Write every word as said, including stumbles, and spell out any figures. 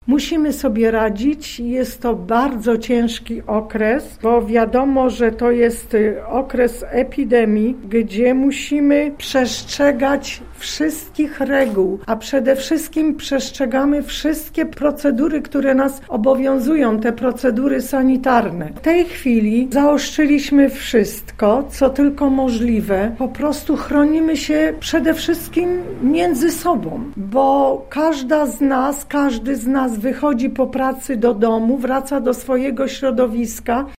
musimy sobie radzić. Jest to bardzo ciężki okres, bo wiadomo, że to jest okres epidemii, gdzie musimy przestrzegać wszystkich reguł, a przede wszystkim przestrzegamy wszystkie procedury, które nas obowiązują, te procedury sanitarne. W tej chwili zaostrzyliśmy wszystko, co tylko możliwe. Po prostu chronimy się przede wszystkim między sobą, bo każda z nas, każdy z nas wychodzi po pracy do domu, wraca do swojego środowiska